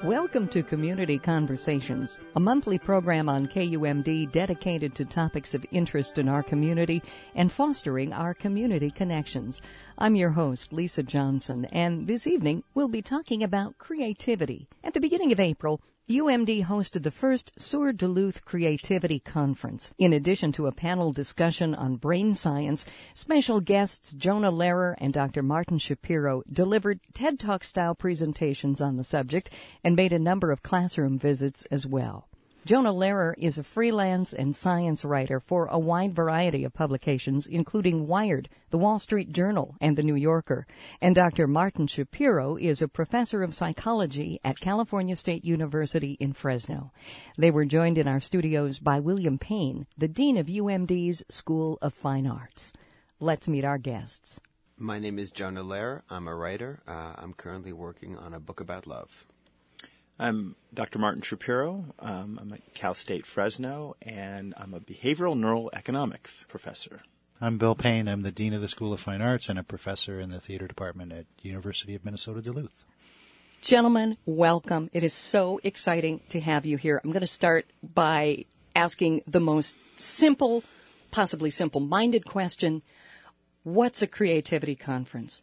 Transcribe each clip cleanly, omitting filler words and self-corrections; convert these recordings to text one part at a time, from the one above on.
Welcome to Community Conversations, a monthly program on KUMD dedicated to topics of interest in our community and fostering our community connections. I'm your host, Lisa Johnson, and this evening we'll be talking about creativity. At the beginning of April, UMD hosted the first SUR Duluth Creativity Conference. In addition to a panel discussion on brain science, special guests Jonah Lehrer and Dr. Martin Shapiro delivered TED Talk-style presentations on the subject and made a number of classroom visits as well. Jonah Lehrer is a freelance and science writer for a wide variety of publications, including Wired, The Wall Street Journal, and The New Yorker. And Dr. Martin Shapiro is a professor of psychology at California State University in Fresno. They were joined in our studios by William Payne, the dean of UMD's School of Fine Arts. Let's meet our guests. My name is Jonah Lehrer. I'm a writer. I'm currently working on a book about love. I'm Dr. Martin Shapiro. I'm at Cal State Fresno, and I'm a behavioral neuroeconomics professor. I'm Bill Payne. I'm the dean of the School of Fine Arts and a professor in the theater department at University of Minnesota Duluth. Gentlemen, welcome. It is so exciting to have you here. I'm going to start by asking the most simple, possibly simple-minded question. What's a creativity conference?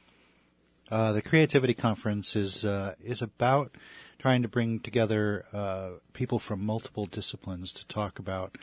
The Creativity Conference is about trying to bring together people from multiple disciplines to talk about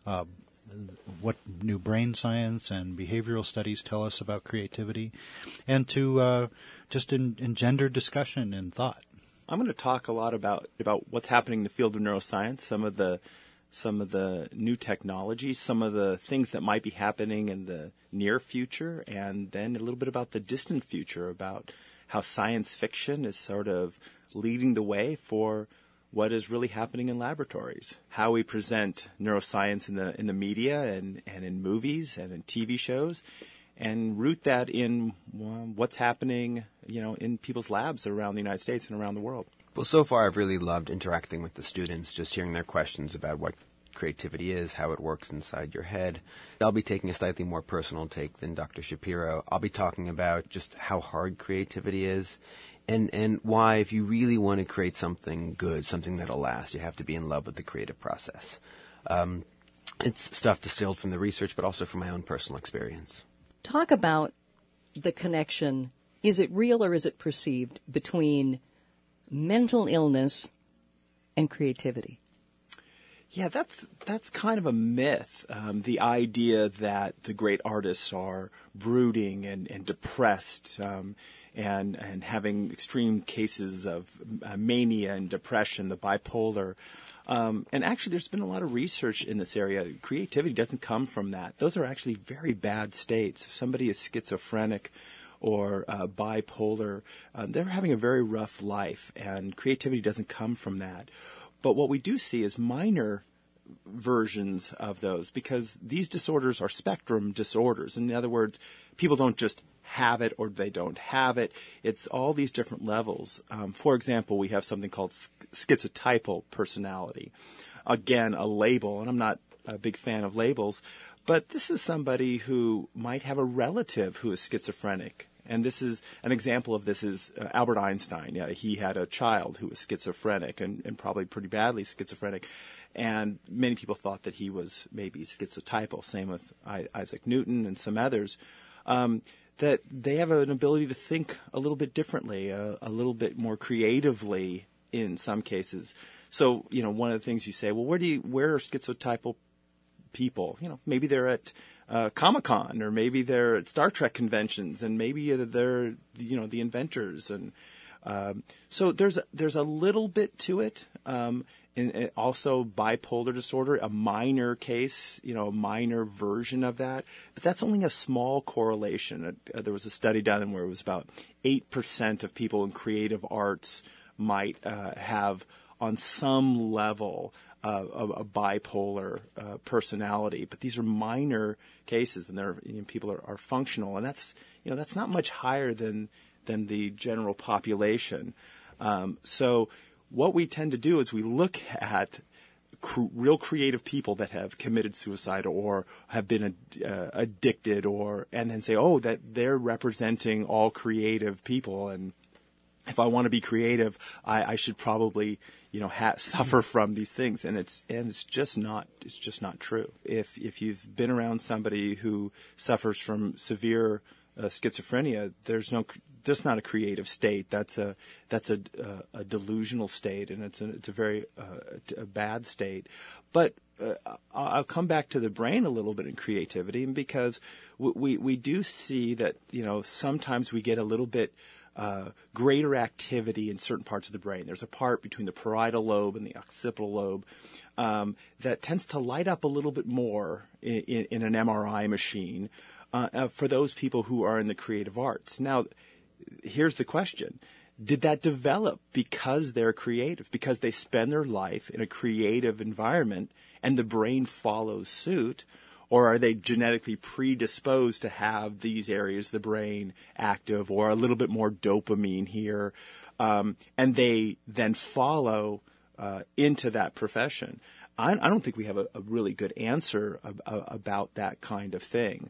what new brain science and behavioral studies tell us about creativity, and to just engender discussion and thought. I'm going to talk a lot about what's happening in the field of neuroscience, some of the new technologies, some of the things that might be happening in the near future, and then a little bit about the distant future, about how science fiction is sort of leading the way for what is really happening in laboratories, how we present neuroscience in the media and in movies and in TV shows, and root that in what's happening, in people's labs around the United States and around the world. Well, so far I've really loved interacting with the students, just hearing their questions about what creativity is, how it works inside your head. I'll be taking a slightly more personal take than Dr. Shapiro. I'll be talking about just how hard creativity is and why, if you really want to create something good, something that'll last, you have to be in love with the creative process. It's stuff distilled from the research, but also from my own personal experience. Talk about the connection. Is it real or is it perceived between mental illness and creativity? Yeah, that's kind of a myth. The idea that the great artists are brooding and depressed, and having extreme cases of mania and depression, the bipolar. And actually, there's been a lot of research in this area. Creativity doesn't come from that. Those are actually very bad states. If somebody is schizophrenic or bipolar, they're having a very rough life, and creativity doesn't come from that. But what we do see is minor versions of those, because these disorders are spectrum disorders. In other words, people don't just have it or they don't have it. It's all these different levels. For example, we have something called schizotypal personality. Again, a label, and I'm not a big fan of labels, but this is somebody who might have a relative who is schizophrenic. And this is an example of this is Albert Einstein. Yeah, he had a child who was schizophrenic and probably pretty badly schizophrenic. And many people thought that he was maybe schizotypal. Same with Isaac Newton and some others. That they have an ability to think a little bit differently, a little bit more creatively in some cases. So, one of the things you say, well, where are schizotypal people? Maybe they're at Comic-Con, or maybe they're at Star Trek conventions, and maybe they're, the inventors. And so there's a little bit to it. And also bipolar disorder, a minor case, a minor version of that. But that's only a small correlation. There was a study done where it was about 8% of people in creative arts might have, on some level, a bipolar personality. But these are minor cases, and people are functional. And that's not much higher than the general population. So what we tend to do is we look at real creative people that have committed suicide or have been addicted, and then say, oh, that they're representing all creative people, and if I want to be creative, I should probably, suffer from these things, and it's just not true. If you've been around somebody who suffers from severe schizophrenia, that's not a creative state. That's a delusional state, and it's a very a bad state. But I'll come back to the brain a little bit in creativity, and because we do see that sometimes we get a little bit greater activity in certain parts of the brain. There's a part between the parietal lobe and the occipital lobe that tends to light up a little bit more in an MRI machine for those people who are in the creative arts. Now, here's the question. Did that develop because they're creative, because they spend their life in a creative environment and the brain follows suit? Or are they genetically predisposed to have these areas of the brain active, or a little bit more dopamine here, and they then follow into that profession? I don't think we have a really good answer about that kind of thing.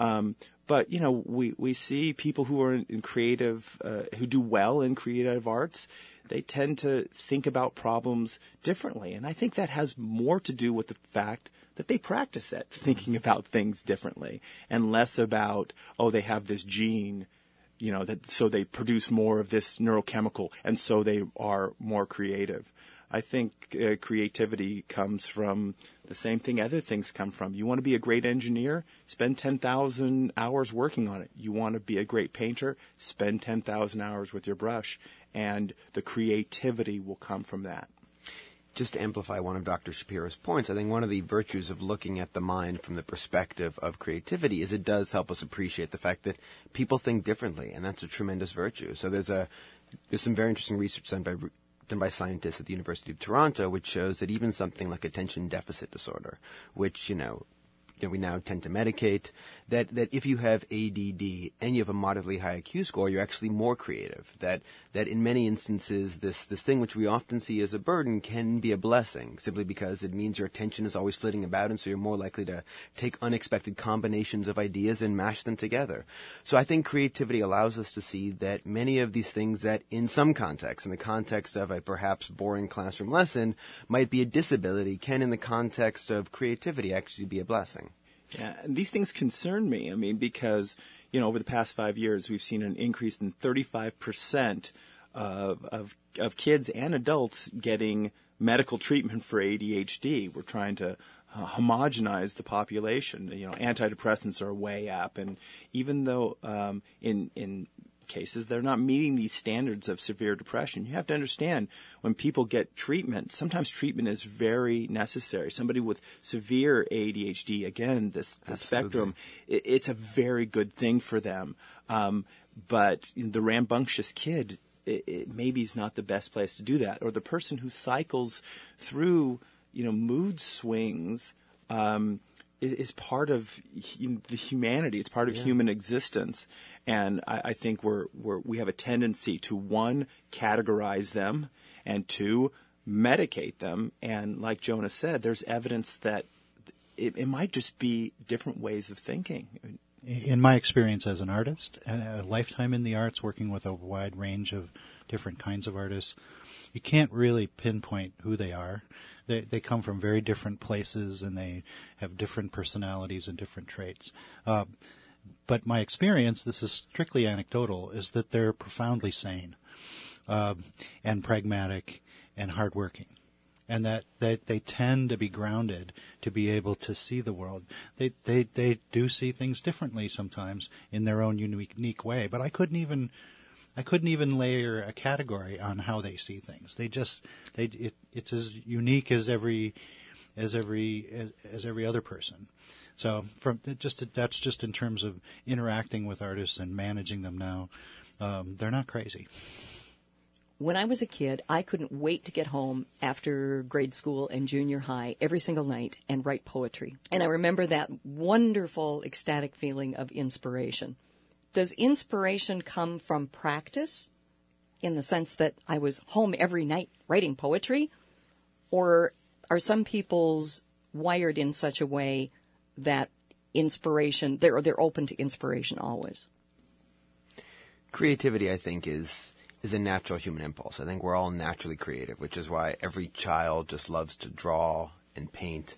But we see people who are in creative, who do well in creative arts. They tend to think about problems differently, and I think that has more to do with the fact that they practice at thinking about things differently, and less about, they have this gene, so they produce more of this neurochemical, and so they are more creative. I think creativity comes from the same thing other things come from. You want to be a great engineer? Spend 10,000 hours working on it. You want to be a great painter? Spend 10,000 hours with your brush, and the creativity will come from that. Just to amplify one of Dr. Shapiro's points, I think one of the virtues of looking at the mind from the perspective of creativity is it does help us appreciate the fact that people think differently, and that's a tremendous virtue. So there's some very interesting research done by scientists at the University of Toronto, which shows that even something like attention deficit disorder, which we now tend to medicate, that if you have ADD and you have a moderately high IQ score, you're actually more creative. That in many instances, this thing which we often see as a burden can be a blessing, simply because it means your attention is always flitting about, and so you're more likely to take unexpected combinations of ideas and mash them together. So I think creativity allows us to see that many of these things that in some contexts, in the context of a perhaps boring classroom lesson, might be a disability, can in the context of creativity actually be a blessing. Yeah, and these things concern me. I mean, because, over the past 5 years, we've seen an increase in 35% of kids and adults getting medical treatment for ADHD. We're trying to homogenize the population. Antidepressants are way up, and even though in cases they're not meeting these standards of severe depression, you have to understand when people get treatment, sometimes treatment is very necessary. Somebody with severe ADHD, again, the spectrum, it's a very good thing for them. But the rambunctious kid, it maybe is not the best place to do that. Or the person who cycles through, mood swings, is part of the humanity. It's part of human existence, and I think we have a tendency to, one, categorize them, and two, medicate them. And like Jonah said, there's evidence that it might just be different ways of thinking. In my experience as an artist, a lifetime in the arts, working with a wide range of different kinds of artists, you can't really pinpoint who they are. They come from very different places, and they have different personalities and different traits. But my experience, this is strictly anecdotal, is that they're profoundly sane and pragmatic and hardworking, and that they tend to be grounded to be able to see the world. They do see things differently sometimes in their own unique way, but I couldn't even layer a category on how they see things. It's as unique as every other person. So that's just in terms of interacting with artists and managing them now. They're not crazy. When I was a kid, I couldn't wait to get home after grade school and junior high every single night and write poetry. And I remember that wonderful, ecstatic feeling of inspiration. Does inspiration come from practice, in the sense that I was home every night writing poetry? Or are some people's wired in such a way that inspiration, they're open to inspiration always? Creativity, I think, is is a natural human impulse. I think we're all naturally creative, which is why every child just loves to draw and paint.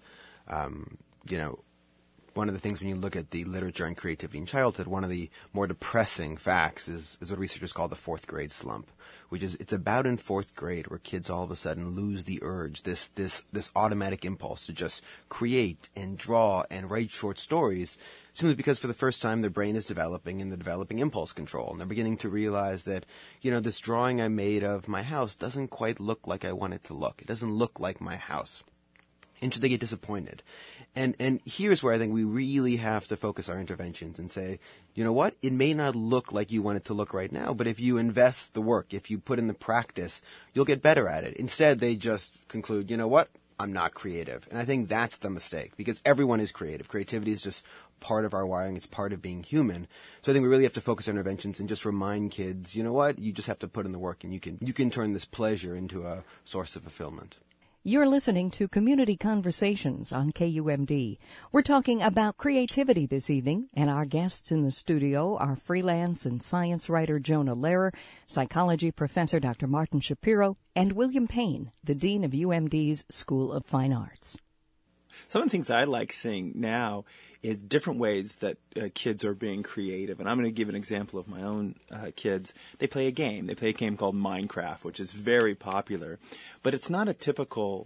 One of the things when you look at the literature on creativity in childhood, one of the more depressing facts is what researchers call the fourth grade slump, which is it's about in fourth grade where kids all of a sudden lose the urge, this automatic impulse to just create and draw and write short stories, simply because for the first time their brain is developing and they're developing impulse control. And they're beginning to realize that, this drawing I made of my house doesn't quite look like I want it to look. It doesn't look like my house. And so they get disappointed. And here's where I think we really have to focus our interventions and say, you know what? It may not look like you want it to look right now, but if you invest the work, if you put in the practice, you'll get better at it. Instead, they just conclude, you know what? I'm not creative. And I think that's the mistake, because everyone is creative. Creativity is just part of our wiring. It's part of being human. So I think we really have to focus our interventions and just remind kids, you know what? You just have to put in the work, and you can turn this pleasure into a source of fulfillment. You're listening to Community Conversations on KUMD. We're talking about creativity this evening, and our guests in the studio are freelance and science writer Jonah Lehrer, psychology professor Dr. Martin Shapiro, and William Payne, the dean of UMD's School of Fine Arts. Some of the things I like seeing now is different ways that kids are being creative. And I'm going to give an example of my own kids. They play a game. They play a game called Minecraft, which is very popular. But it's not a typical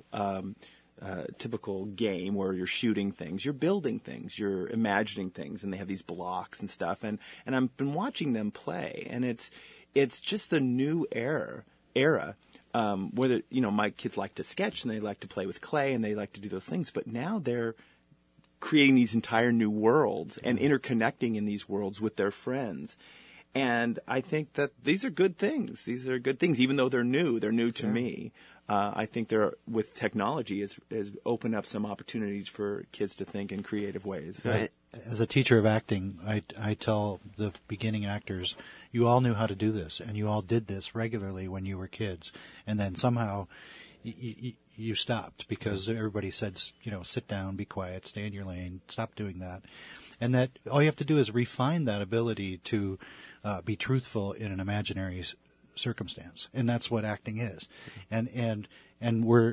game where you're shooting things. You're building things. You're imagining things. And they have these blocks and stuff. And I've been watching them play. And it's just a new era. Whether, my kids like to sketch and they like to play with clay and they like to do those things. But now they're creating these entire new worlds and interconnecting in these worlds with their friends. And I think that these are good things. These are good things, even though they're new. They're new to me. I think with technology has opened up some opportunities for kids to think in creative ways. As a teacher of acting, I tell the beginning actors, you all knew how to do this, and you all did this regularly when you were kids. And then somehow you stopped because everybody said, sit down, be quiet, stay in your lane, stop doing that. And that all you have to do is refine that ability to be truthful in an imaginary circumstance. And that's what acting is. And we're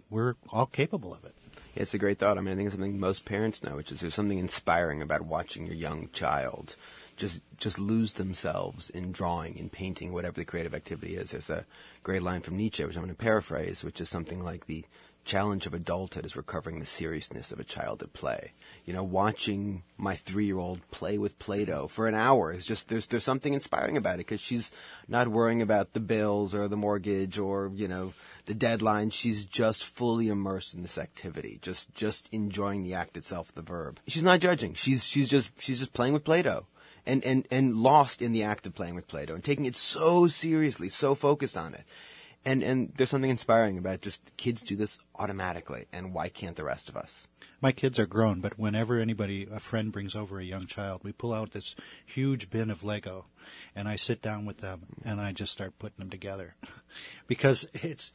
all capable of it. It's a great thought. I think it's something most parents know, which is there's something inspiring about watching your young child just lose themselves in drawing and painting, whatever the creative activity is. There's a great line from Nietzsche, which I'm going to paraphrase, which is something like the challenge of adulthood is recovering the seriousness of a child at play. Watching my 3-year-old play with Play-Doh for an hour is just, there's something inspiring about it, because she's not worrying about the bills or the mortgage or, the deadline. She's just fully immersed in this activity, just enjoying the act itself, the verb. She's not judging. She's just playing with Play-Doh. And lost in the act of playing with Play-Doh and taking it so seriously, so focused on it. And there's something inspiring about just kids do this automatically, and why can't the rest of us? My kids are grown, but whenever a friend brings over a young child, we pull out this huge bin of Lego, and I sit down with them, and I just start putting them together. Because it's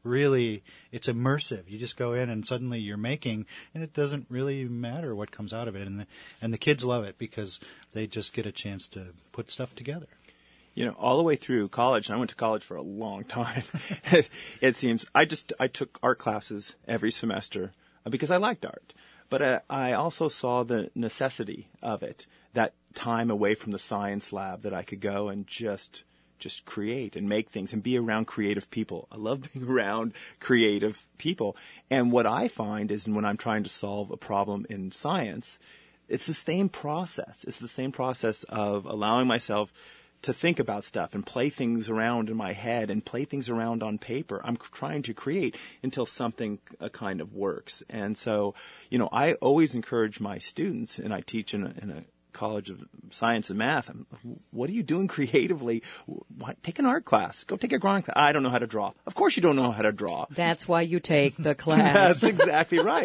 immersive. You just go in, and suddenly you're making, and it doesn't really matter what comes out of it. And the kids love it because they just get a chance to put stuff together. All the way through college, and I went to college for a long time, it seems. I took art classes every semester because I liked art. But I also saw the necessity of it, that time away from the science lab that I could go and just create and make things and be around creative people. I love being around creative people. And what I find is when I'm trying to solve a problem in science, it's the same process. It's the same process of allowing myself to think about stuff and play things around in my head and play things around on paper. I'm trying to create until something kind of works. And so, I always encourage my students, and I teach in a college of science and math. What are you doing creatively? Take an art class. Go take a drawing class. I don't know how to draw. Of course you don't know how to draw. That's why you take the class. That's exactly right.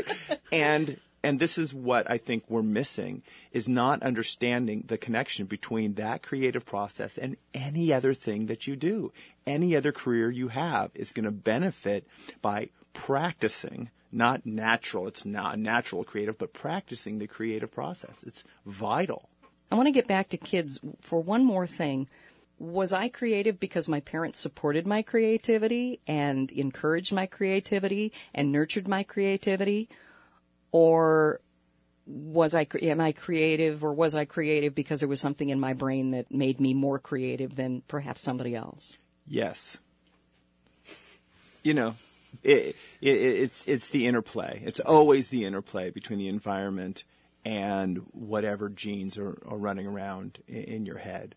And this is what I think we're missing, is not understanding the connection between that creative process and any other thing that you do. Any other career you have is going to benefit by practicing, not natural. It's not natural creative, but practicing the creative process. It's vital. I want to get back to kids for one more thing. was I creative because my parents supported my creativity and encouraged my creativity and nurtured my creativity? Or am I creative, or was I creative because there was something in my brain that made me more creative than perhaps somebody else? Yes. It's the interplay. It's always the interplay between the environment and whatever genes are running around in your head.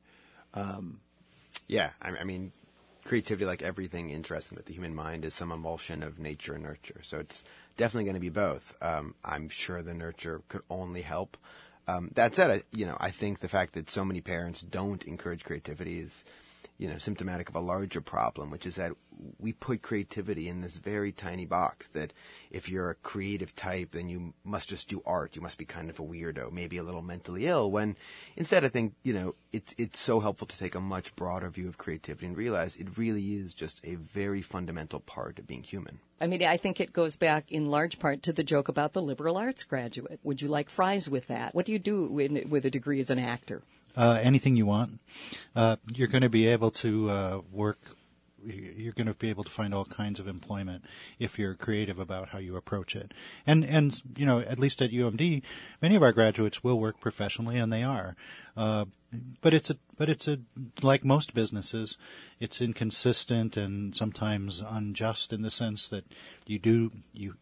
Yeah, I mean, creativity, like everything interesting with the human mind, is some emulsion of nature and nurture. So it's definitely going to be both. I'm sure the nurture could only help. That said, I think the fact that so many parents don't encourage creativity is, symptomatic of a larger problem, which is that we put creativity in this very tiny box that if you're a creative type, then you must just do art. You must be kind of a weirdo, maybe a little mentally ill, when instead I think, it's so helpful to take a much broader view of creativity and realize it really is just a very fundamental part of being human. I mean, I think it goes back in large part to the joke about the liberal arts graduate. Would you like fries with that? What do you do with a degree as an actor? Anything you want. You're going to be able to work. You're going to be able to find all kinds of employment if you're creative about how you approach it. And at least at UMD, many of our graduates will work professionally, and they are. But it's like most businesses, it's inconsistent and sometimes unjust in the sense that you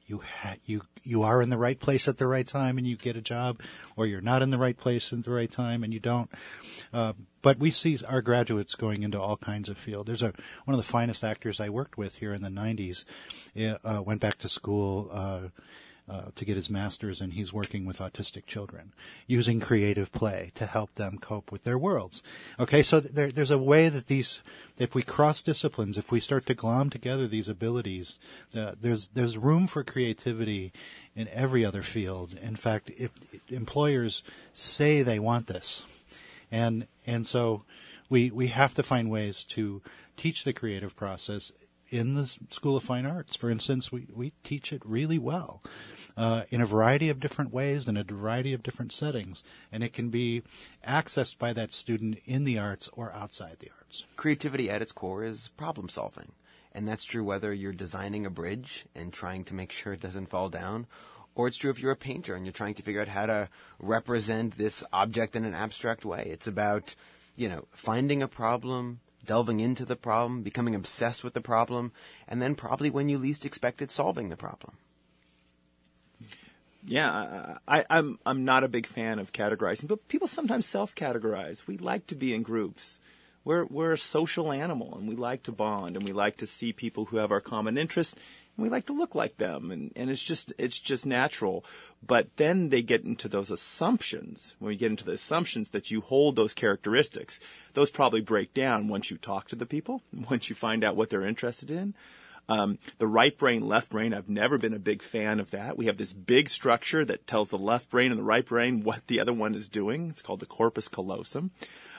are in the right place at the right time and you get a job, or you're not in the right place at the right time and you don't. But we see our graduates going into all kinds of fields. There's one of the finest actors I worked with here in the 90s, went back to school to get his master's, and he's working with autistic children using creative play to help them cope with their worlds. Okay, so there's a way that if we cross disciplines, if we start to glom together these abilities, there's room for creativity in every other field. In fact, if employers say they want this, and so we have to find ways to teach the creative process in the School of Fine Arts. For instance, we teach it really well in a variety of different ways, in a variety of different settings, and it can be accessed by that student in the arts or outside the arts. Creativity at its core is problem solving, and that's true whether you're designing a bridge and trying to make sure it doesn't fall down, or it's true if you're a painter and you're trying to figure out how to represent this object in an abstract way. It's about, finding a problem, delving into the problem, becoming obsessed with the problem, and then probably when you least expect it, solving the problem. Yeah, I'm not a big fan of categorizing, but people sometimes self-categorize. We like to be in groups. We're a social animal, and we like to bond, and we like to see people who have our common interests, and we like to look like them, and it's just natural. But then they get into those assumptions. When we get into the assumptions that you hold those characteristics, those probably break down once you talk to the people, once you find out what they're interested in. The right brain, left brain, I've never been a big fan of that. We have this big structure that tells the left brain and the right brain what the other one is doing. It's called the corpus callosum.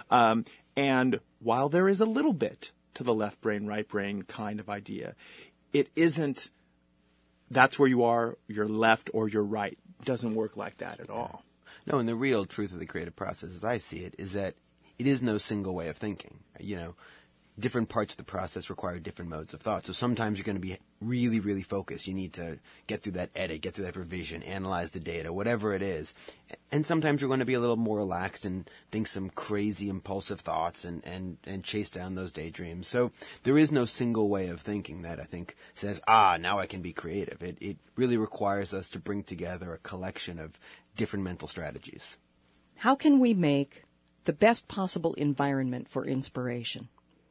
And while there is a little bit to the left brain, right brain kind of idea, it isn't that's where you are, you're left or you're right. It doesn't work like that at all. No, and the real truth of the creative process, as I see it, is that it is no single way of thinking. Different parts of the process require different modes of thought. So sometimes you're going to be really, really focused. You need to get through that edit, get through that revision, analyze the data, whatever it is. And sometimes you're going to be a little more relaxed and think some crazy, impulsive thoughts and chase down those daydreams. So there is no single way of thinking that I think says, now I can be creative. It really requires us to bring together a collection of different mental strategies. How can we make the best possible environment for inspiration?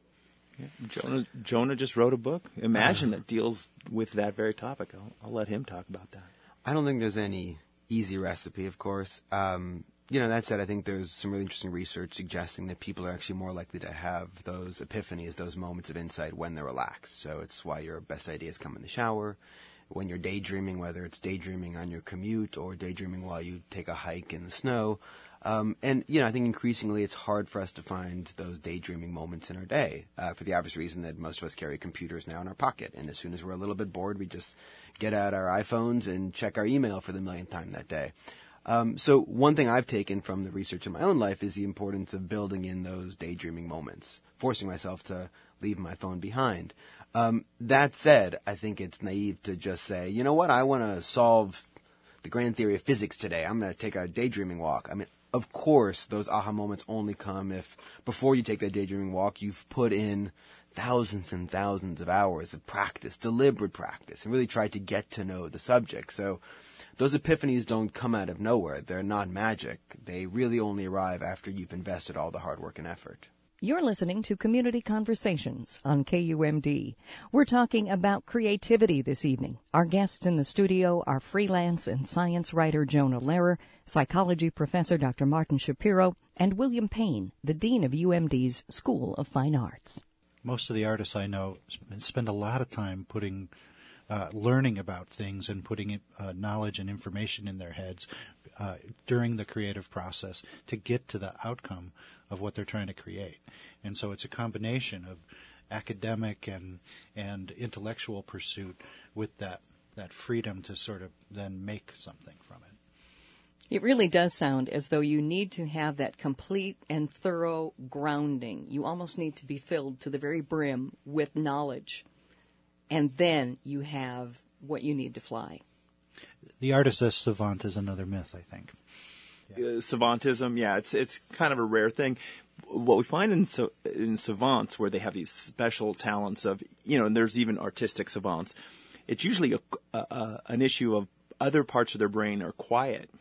Yeah. Jonah just wrote a book, Imagine, that deals with that very topic. I'll let him talk about that. I don't think there's any easy recipe, of course. That said, I think there's some really interesting research suggesting that people are actually more likely to have those epiphanies, those moments of insight when they're relaxed. So it's why your best ideas come in the shower, when you're daydreaming, whether it's daydreaming on your commute or daydreaming while you take a hike in the snow. I think increasingly it's hard for us to find those daydreaming moments in our day for the obvious reason that most of us carry computers now in our pocket. And as soon as we're a little bit bored, we just get out our iPhones and check our email for the millionth time that day. So one thing I've taken from the research in my own life is the importance of building in those daydreaming moments, forcing myself to leave my phone behind. That said, I think it's naive to just say, you know what, I want to solve the grand theory of physics today. I'm going to take a daydreaming walk. I mean, of course, those aha moments only come if before you take that daydreaming walk, you've put in thousands and thousands of hours of practice, deliberate practice, and really tried to get to know the subject. So those epiphanies don't come out of nowhere. They're not magic. They really only arrive after you've invested all the hard work and effort. You're listening to Community Conversations on KUMD. We're talking about creativity this evening. Our guests in the studio are freelance and science writer Jonah Lehrer, psychology professor Dr. Martin Shapiro, and William Payne, the dean of UMD's School of Fine Arts. Most of the artists I know spend a lot of time learning about things and putting knowledge and information in their heads during the creative process to get to the outcome of what they're trying to create. And so it's a combination of academic and intellectual pursuit with that freedom to sort of then make something from it. It really does sound as though you need to have that complete and thorough grounding. You almost need to be filled to the very brim with knowledge. And then you have what you need to fly. The artist as savant is another myth, I think. Savantism, yeah, it's kind of a rare thing. What we find in savants, where they have these special talents of, and there's even artistic savants, it's usually an issue of other parts of their brain are quiet,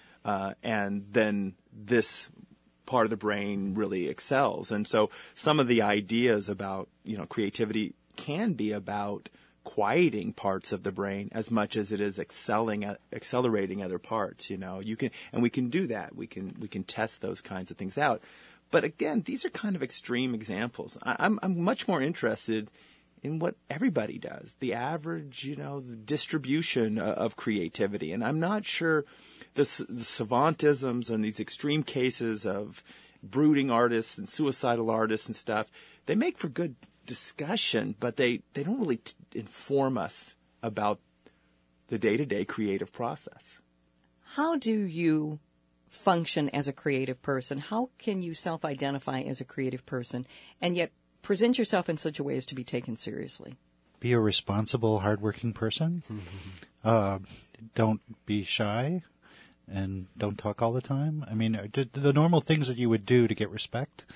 and then this part of the brain really excels. And so some of the ideas about, creativity can be about quieting parts of the brain as much as it is accelerating other parts. We can do that. We can test those kinds of things out. But again, these are kind of extreme examples. I'm much more interested in what everybody does, the average, the distribution of creativity. And I'm not sure the savantisms and these extreme cases of brooding artists and suicidal artists and stuff, they make for good discussion, but they don't really inform us about the day-to-day creative process. How do you function as a creative person? How can you self-identify as a creative person and yet present yourself in such a way as to be taken seriously? Be a responsible, hardworking person. Mm-hmm. Don't be shy and don't talk all the time. I mean, the normal things that you would do to get respect.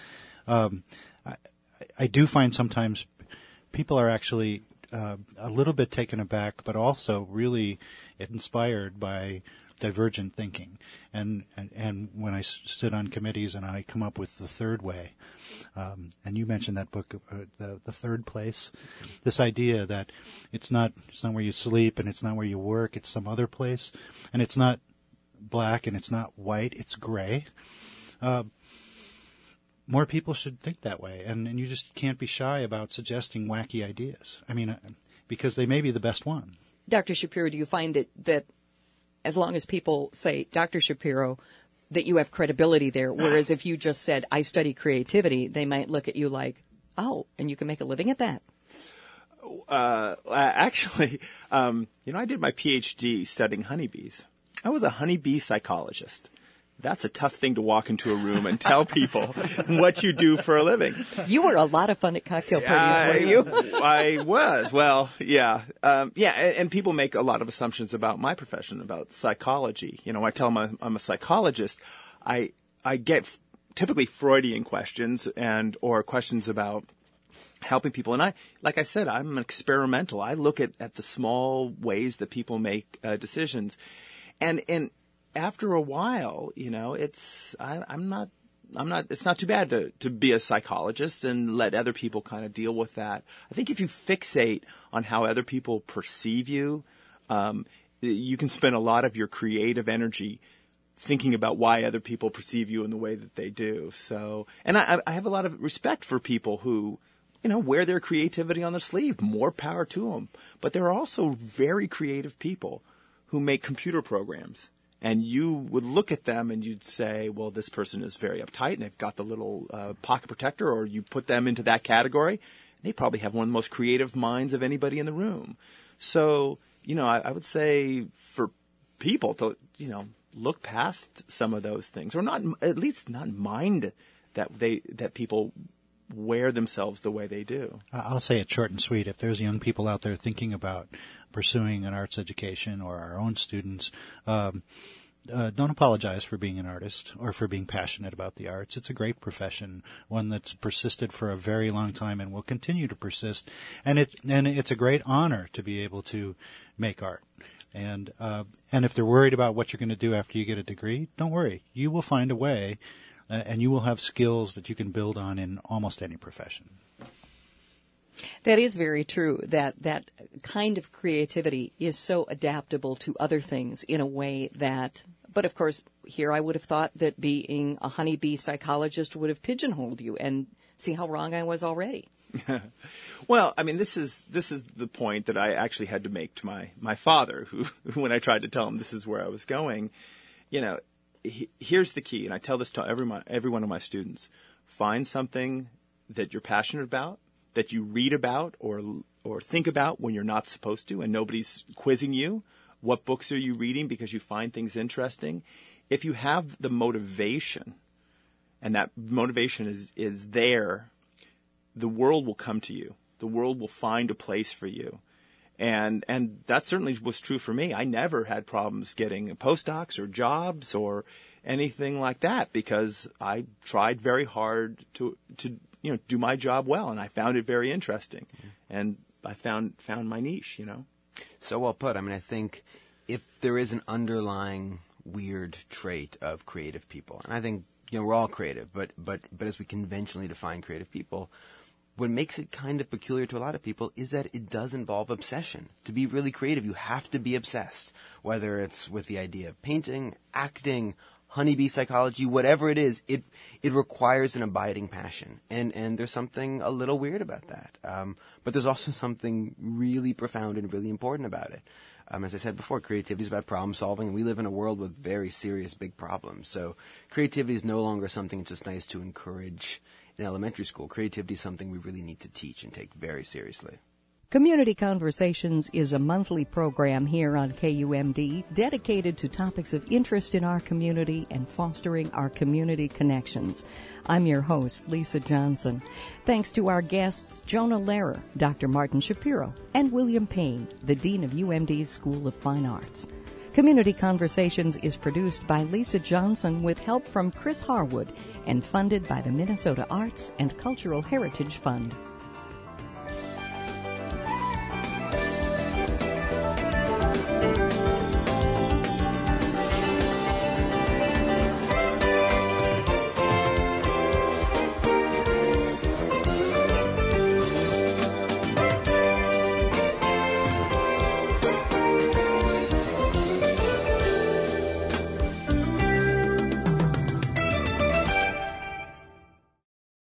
I do find sometimes people are actually a little bit taken aback, but also really inspired by divergent thinking. And when I sit on committees and I come up with the third way, and you mentioned that book, the Third Place, this idea that it's not where you sleep and it's not where you work, it's some other place, and it's not black and it's not white, it's gray. More people should think that way, and you just can't be shy about suggesting wacky ideas. I mean, because they may be the best one. Dr. Shapiro, do you find that as long as people say, Dr. Shapiro, that you have credibility there, whereas if you just said, I study creativity, they might look at you like, oh, and you can make a living at that? Actually, I did my PhD studying honeybees. I was a honeybee psychologist. That's a tough thing to walk into a room and tell people what you do for a living. You were a lot of fun at cocktail parties, were you? I was. Well, yeah. And people make a lot of assumptions about my profession, about psychology. I tell them I'm a psychologist. I get typically Freudian questions or questions about helping people. And like I said, I'm experimental. I look at the small ways that people make decisions. And after a while, it's not too bad to be a psychologist and let other people kind of deal with that. I think if you fixate on how other people perceive you, you can spend a lot of your creative energy thinking about why other people perceive you in the way that they do. So, and I have a lot of respect for people who, wear their creativity on their sleeve. More power to them. But there are also very creative people who make computer programs. And you would look at them and you'd say, well, this person is very uptight and they've got the little pocket protector, or you put them into that category. They probably have one of the most creative minds of anybody in the room. So, I would say for people to, look past some of those things, or not, at least not mind that people wear themselves the way they do. I'll say it short and sweet. If there's young people out there thinking about pursuing an arts education, or our own students, don't apologize for being an artist or for being passionate about the arts. It's a great profession, one that's persisted for a very long time and will continue to persist. And it's a great honor to be able to make art. And if they're worried about what you're going to do after you get a degree, don't worry. You will find a way, and you will have skills that you can build on in almost any profession. That is very true, that kind of creativity is so adaptable to other things in a way that, but of course, here I would have thought that being a honeybee psychologist would have pigeonholed you, and see how wrong I was already. Well, I mean, this is the point that I actually had to make to my father, who when I tried to tell him this is where I was going, here's the key, and I tell this to every one of my students: find something that you're passionate about, that you read about or think about when you're not supposed to, and nobody's quizzing you. What books are you reading because you find things interesting? If you have the motivation, and that motivation is there, the world will come to you. The world will find a place for you. And that certainly was true for me. I never had problems getting postdocs or jobs or anything like that because I tried very hard to do my job well, and I found it very interesting. And I found my niche, So well put. I mean, I think if there is an underlying weird trait of creative people, and I think we're all creative, but as we conventionally define creative people, what makes it kind of peculiar to a lot of people is that it does involve obsession. To be really creative, you have to be obsessed, whether it's with the idea of painting, acting, honeybee psychology, whatever it is, it requires an abiding passion. And there's something a little weird about that. But there's also something really profound and really important about it. As I said before, creativity is about problem solving, and we live in a world with very serious big problems. So creativity is no longer something that's just nice to encourage in elementary school. Creativity is something we really need to teach and take very seriously. Community Conversations is a monthly program here on KUMD dedicated to topics of interest in our community and fostering our community connections. I'm your host, Lisa Johnson. Thanks to our guests, Jonah Lehrer, Dr. Martin Shapiro, and William Payne, the Dean of UMD's School of Fine Arts. Community Conversations is produced by Lisa Johnson with help from Chris Harwood and funded by the Minnesota Arts and Cultural Heritage Fund.